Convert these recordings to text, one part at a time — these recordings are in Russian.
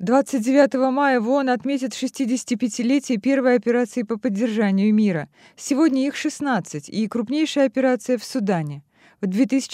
29 мая в ООН отметят 65-летие первой операции по поддержанию мира. Сегодня их 16, и крупнейшая операция в Судане. В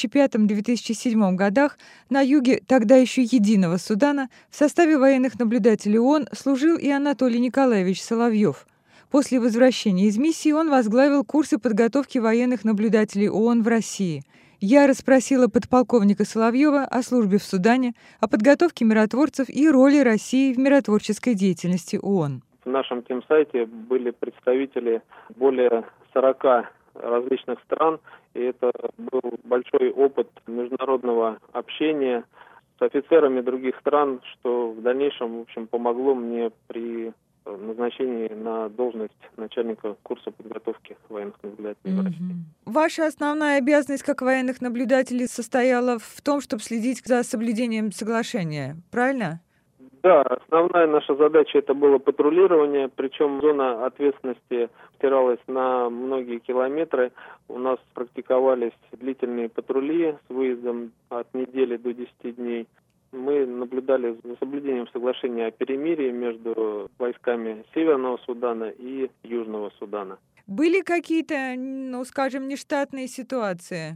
2005-2007 годах на юге тогда еще единого Судана в составе военных наблюдателей ООН служил и Анатолий Николаевич Соловьев. После возвращения из миссии он возглавил курсы подготовки военных наблюдателей ООН в России. Я расспросила подполковника Соловьева о службе в Судане, о подготовке миротворцев и роли России в миротворческой деятельности ООН. В нашем тимсайте были представители более 40 различных стран, и это был большой опыт международного общения с офицерами других стран, что в дальнейшем, в общем, помогло мне при назначении на должность начальника курса подготовки военных наблюдателей в России. Ваша основная обязанность как военных наблюдателей состояла в том, чтобы следить за соблюдением соглашения, правильно? Да, основная наша задача это было патрулирование, причем зона ответственности стиралась на многие километры. У нас практиковались длительные патрули с выездом от недели до 10 дней. Мы наблюдали за соблюдением соглашения о перемирии между войсками Северного Судана и Южного Судана. Были какие-то, скажем, нештатные ситуации?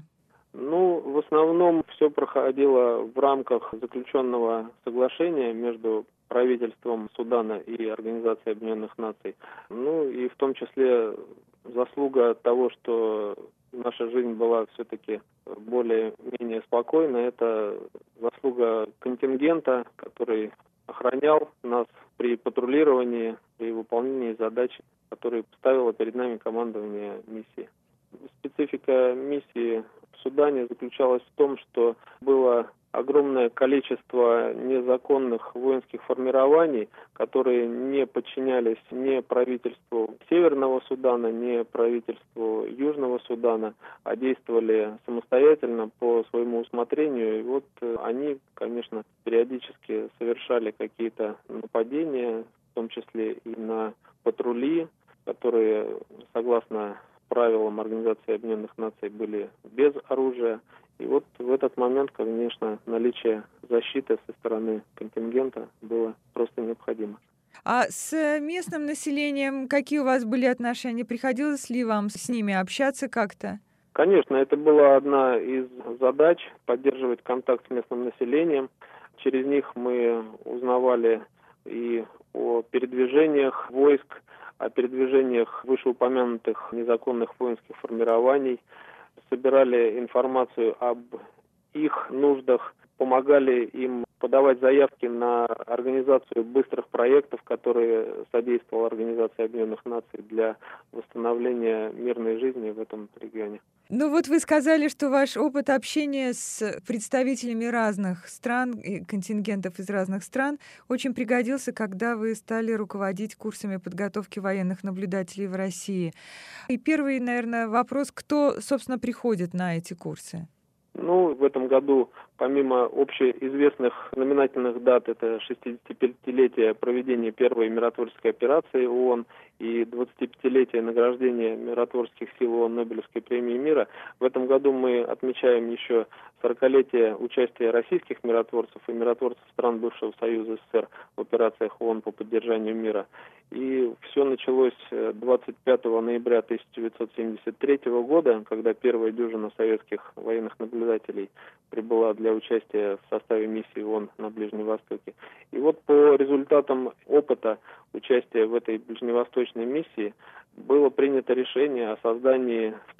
В основном все проходило в рамках заключенного соглашения между правительством Судана и Организацией Объединенных Наций. И в том числе заслуга того, что наша жизнь была все-таки более-менее спокойной, это заслуга контингента, который охранял нас при патрулировании, при выполнении задач, которые ставило перед нами командование миссии. Специфика миссии в Судане заключалась в том, что было огромное количество незаконных воинских формирований, которые не подчинялись ни правительству Северного Судана, ни правительству Южного Судана, а действовали самостоятельно по своему усмотрению. И они, конечно, периодически совершали какие-то нападения, в том числе и на патрули, которые, согласно правилам Организации Объединенных Наций, были без оружия. И в этот момент, конечно, наличие защиты со стороны контингента было просто необходимо. А с местным населением какие у вас были отношения? Приходилось ли вам с ними общаться как-то? Конечно, это была одна из задач – поддерживать контакт с местным населением. Через них мы узнавали и о передвижениях войск, о передвижениях вышеупомянутых незаконных воинских формирований, собирали информацию об их нуждах, помогали им подавать заявки на организацию быстрых проектов, которые содействовала Организация Объединенных Наций для восстановления мирной жизни в этом регионе. Вы сказали, что ваш опыт общения с представителями разных стран и контингентов из разных стран очень пригодился, когда вы стали руководить курсами подготовки военных наблюдателей в России. И первый, наверное, вопрос, кто, собственно, приходит на эти курсы? В этом году, помимо общеизвестных знаменательных дат, это 65-летие проведения первой миротворческой операции ООН и 25-летие награждения миротворческих сил ООН Нобелевской премии мира, в этом году мы отмечаем еще 40-летие участия российских миротворцев и миротворцев стран бывшего Союза СССР в операциях ООН по поддержанию мира. И все началось 25 ноября 1973 года, когда первая дюжина советских военных наблюдателей прибыла для участия в составе миссии ООН на Ближнем Востоке. И по результатам опыта участия в этой ближневосточной миссии было принято решение о создании в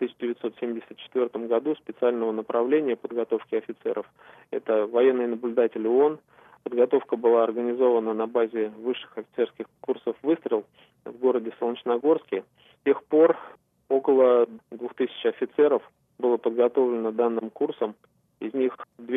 1974 году специального направления подготовки офицеров. Это военные наблюдатели ООН. Подготовка была организована на базе высших офицерских курсов «Выстрел» в городе Солнечногорске. С тех пор около 2000 офицеров было подготовлено данным курсом. Из них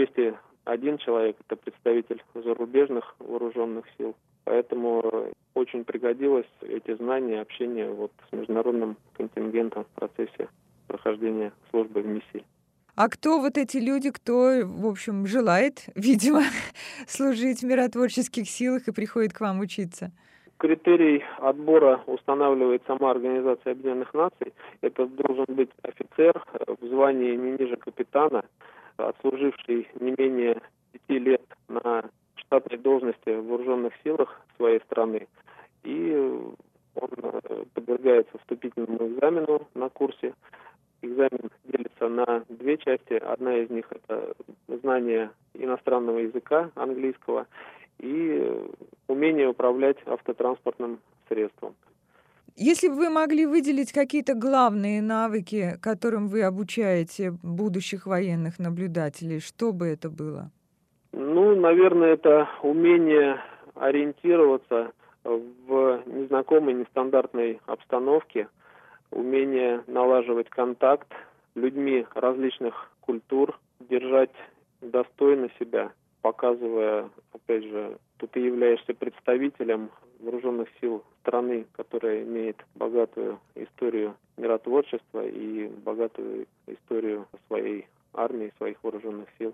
201 человек – это представитель зарубежных вооруженных сил. Поэтому очень пригодилось эти знания, общение с международным контингентом в процессе прохождения службы в миссии. А кто эти люди, кто, в общем, желает, видимо, служить в миротворческих силах и приходит к вам учиться? Критерий отбора устанавливает сама Организация Объединенных Наций. Это должен быть офицер в звании не ниже капитана, отслуживший не менее 5 лет на штатной должности в вооруженных силах своей страны. И он подвергается вступительному экзамену на курсе. Экзамен делится на две части. Одна из них — это знание иностранного языка, английского, и умение управлять автотранспортным средством. Если бы вы могли выделить какие-то главные навыки, которым вы обучаете будущих военных наблюдателей, что бы это было? Наверное, это умение ориентироваться в незнакомой, нестандартной обстановке, умение налаживать контакт с людьми различных культур, держать достойно себя, показывая, опять же, что ты являешься представителем вооруженных сил страны, которая имеет богатую историю миротворчества и богатую историю своей армии, своих вооруженных сил.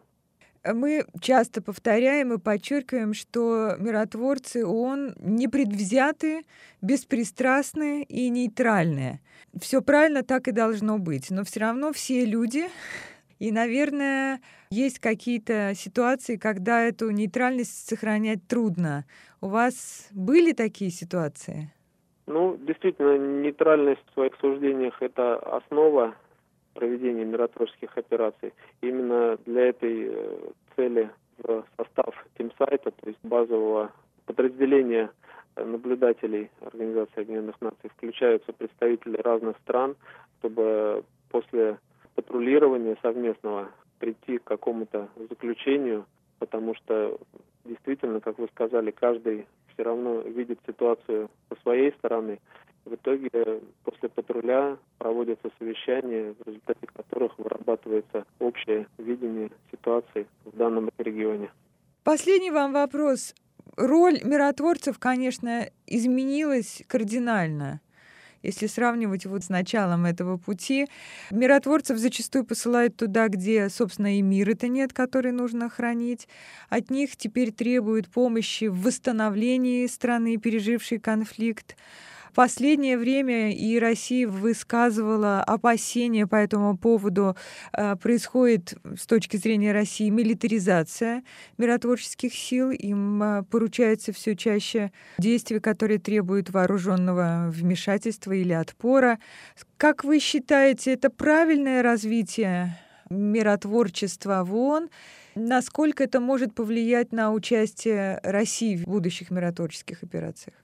Мы часто повторяем и подчеркиваем, что миротворцы ООН непредвзятые, беспристрастные и нейтральные. Все правильно, так и должно быть. Но все равно все люди, и, наверное, есть какие-то ситуации, когда эту нейтральность сохранять трудно. У вас были такие ситуации? Действительно, нейтральность в своих суждениях — это основа проведения миротворческих операций. Именно для этой цели в состав Тимсайта, то есть базового подразделения наблюдателей Организации Объединенных Наций, включаются представители разных стран, чтобы после патрулирования совместного прийти к какому-то заключению, потому что действительно, как вы сказали, каждый все равно видит ситуацию со своей стороны. В итоге после патруля проводятся совещания, в результате которых вырабатывается общее видение ситуации в данном регионе. Последний вам вопрос. Роль миротворцев, конечно, изменилась кардинально. Если сравнивать с началом этого пути, миротворцев зачастую посылают туда, где, собственно, и мира-то нет, который нужно хранить. От них теперь требуют помощи в восстановлении страны, пережившей конфликт. В последнее время и Россия высказывала опасения по этому поводу. Происходит с точки зрения России милитаризация миротворческих сил. Им поручается все чаще действия, которые требуют вооруженного вмешательства или отпора. Как вы считаете, это правильное развитие миротворчества в ООН? Насколько это может повлиять на участие России в будущих миротворческих операциях?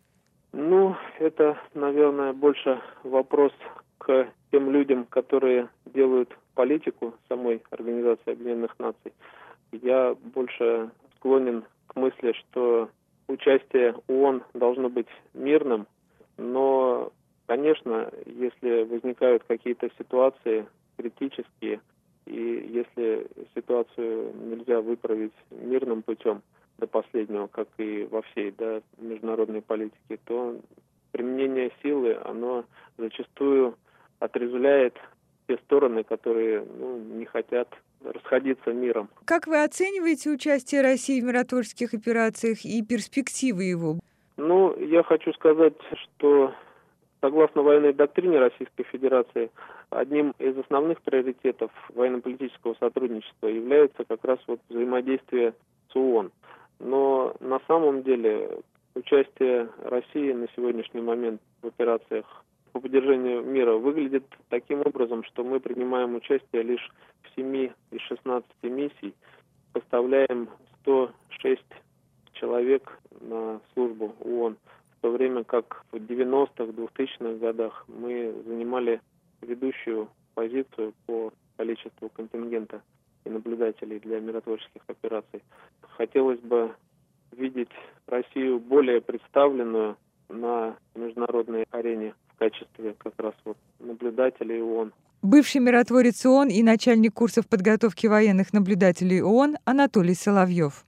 Это, наверное, больше вопрос к тем людям, которые делают политику самой Организации Объединенных Наций. Я больше склонен к мысли, что участие ООН должно быть мирным, но, конечно, если возникают какие-то ситуации критические, и если ситуацию нельзя выправить мирным путем до последнего, как и во всей международной политике, то применение силы, оно зачастую отрезвляет те стороны, которые не хотят расходиться миром. Как вы оцениваете участие России в миротворческих операциях и перспективы его? Я хочу сказать, что согласно военной доктрине Российской Федерации, одним из основных приоритетов военно-политического сотрудничества является как раз взаимодействие с ООН. Но на самом деле участие России на сегодняшний момент в операциях по поддержанию мира выглядит таким образом, что мы принимаем участие лишь в 7 из 16 миссий, поставляем 106 человек на службу ООН, в то время как в 90-х, 2000-х годах мы занимали ведущую позицию по количеству контингента и наблюдателей для миротворческих операций. Хотелось бы видеть Россию более представленную на международной арене в качестве как раз наблюдателей ООН. Бывший миротворец ООН и начальник курсов подготовки военных наблюдателей ООН Анатолий Соловьев.